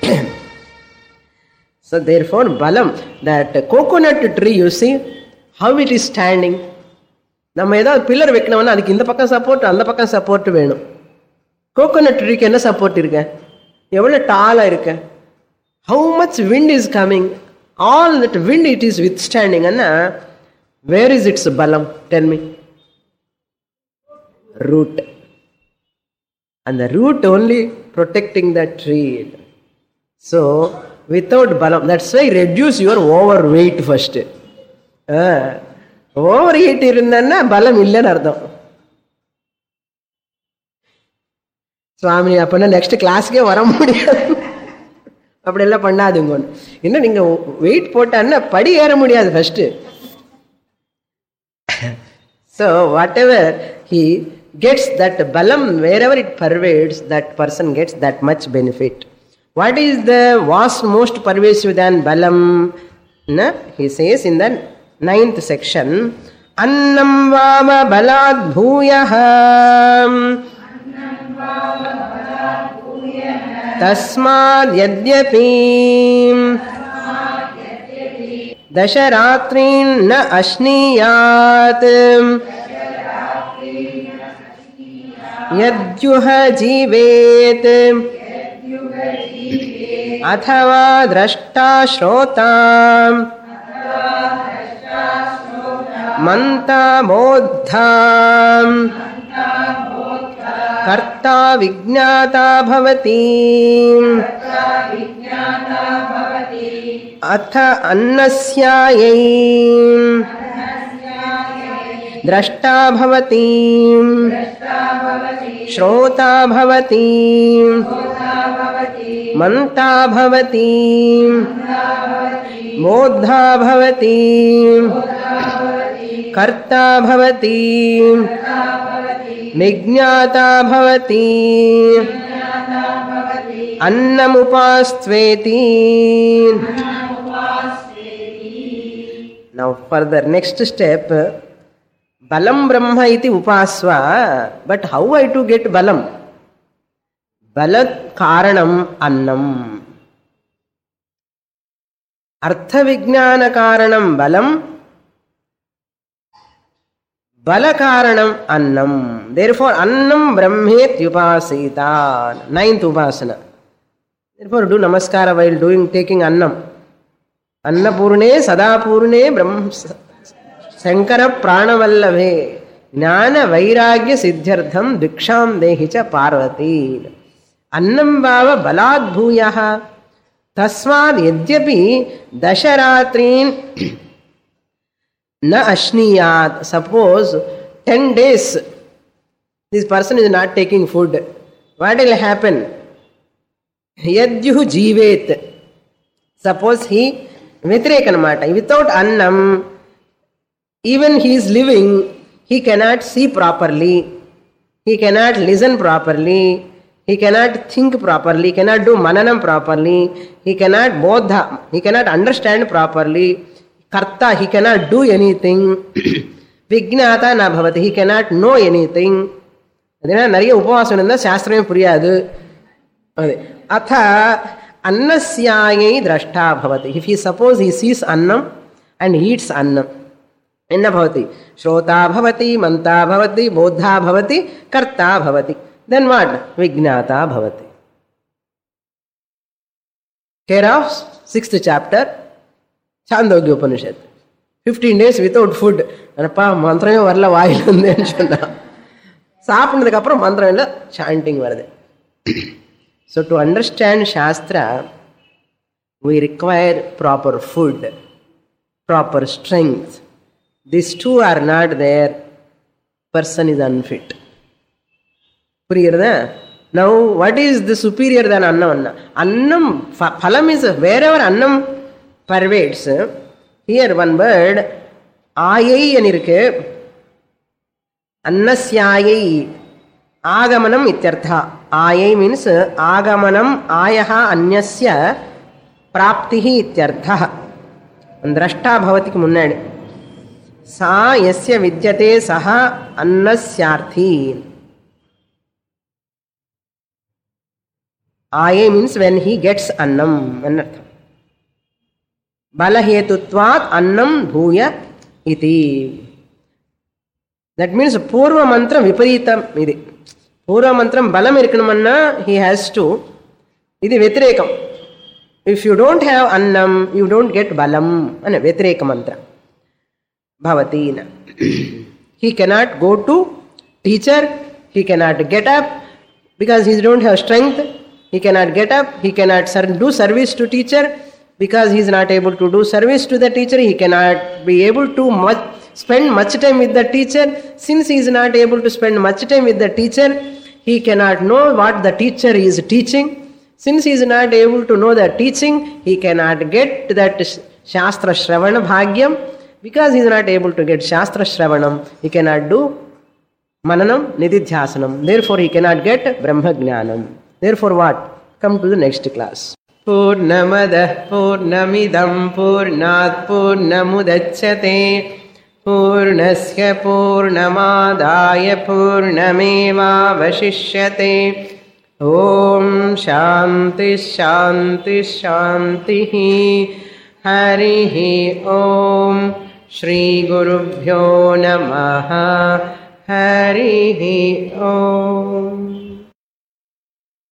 So therefore balam, that coconut tree, you see how it is standing. நம்ம ஏதாவது பில்லர் வைக்கணும்னா அதுக்கு இந்த பக்கம் சப்போர்ட் அந்த பக்கம் சப்போர்ட் வேணும். கோகோனட் ட்ரீக்கு என்ன சப்போர்ட் இருக்க, எவ்வளோ டாலாக இருக்க, how much wind is coming, All that wind it is withstanding. Anna, where is its balam? Tell me. Root. And the root only protecting the tree. So, without balam, that's why reduce your overweight first. Overweight irundana balam illan ardham. Swami, apna next class ke vara mudiyadhu. அப்படியெல்லாம் பண்ணாதுங்க. இன்னும் நீங்க wait போட்டான்னா படி ஏற முடியாது first. So whatever he gets that balam, wherever it pervades, that person gets that much benefit. What is the most pervasive than balam? He says in the 9th section, annam vama balad bhuyah tasmad yadyapi dasharatrin na ashniyat yadyuha jivet athava drashta shrota manta bodha कर्ता विज्ञाता भवति अथ अन्नस्यायै द्रष्टा भवति श्रोता भवति मन्ता भवति बोधा भवति कर्ता भवति विज्ञाता भवति अन्नमुपास्त्वेति. Now further, next step, balam brahma iti upasva. But how I to get balam? Balat karanam annam. Artha vijnana karanam balam, balakaranam annam. Therefore, annam brahmet upasita. 9th upasana. Therefore, do namaskara while taking annam. Annapurne sadapurne brahma sankara pranavallave jnana vairagya siddhyartham diksham dehicha parvati. Annam bhava balad bhuyah tasmad yadyapi dasharatrin na ashniyat. Suppose 10 days this person is not taking food. What will happen? Yadyuhu jivet. Suppose he Vitrikanamata. Without annam, even he is living, he cannot see properly, he cannot listen properly, he cannot think properly, he cannot do mananam properly, he cannot bodha, he cannot understand properly, karta, he cannot do anything, vignata na bhavati, he cannot know anything. Nariya upavasam irundha shastrame puriyadu. Atha annasyaye drashta bhavati. If he suppose he sees annam and eats annam, enna bhavati? Shrota bhavati, manta bhavati, bodha bhavati, karta bhavati. Then what? Vijnata bhavati. Care of 6th chapter, Chandogya Upanishad. 15 days without food. Anappa mantrame varla vaayilunde nu sonna. Saapnadukku appuram mantram illa chanting varudhu. So to understand Shastra, we require proper food, proper strength. These two are not there, person is unfit. Now, what is the superior than annam? Annam, phalam is wherever annam pervades. Here one word, ayai anirukku, annasyayai. Agamanam ityartha. Ayai means agamanam ayaha anyasya praptihi ityartha. Drashta bhavati ku munnadi. Sa yasya vidyate saha annasyarthi. Ayai means when he gets annam. Balahetutvat annam bhuya iti. That means purva mantra viparitam idi. Purva mantram balam irukkumanna he has to, idi vyatirekam. If you don't have annam, you don't get balam. And Vyatireka mantra. Bhavatina. He cannot go to teacher. He cannot get up because he don't have strength. He cannot get up. He cannot do service to teacher because he is not able to do service to the teacher. He cannot be able to spend much time with the teacher. Since he is not able to spend much time with the teacher, he cannot know what the teacher is teaching. Since he is not able to know the teaching, he cannot get that Shastra Shravana Bhagyam. Because he is not able to get Shastra Shravanam, he cannot do Mananam, Nididhyasanam. Therefore, he cannot get Brahma Jnanam. Therefore, what? Come to the next class. Purnamadah Purnamidam Purnat Purnamudachyate Purnasya Purnamadaya Purnameva Vashishyate. Om Shanti Shanti Shanti. Harihi Om. Shri Gurubhyo Namaha. Harihi Om.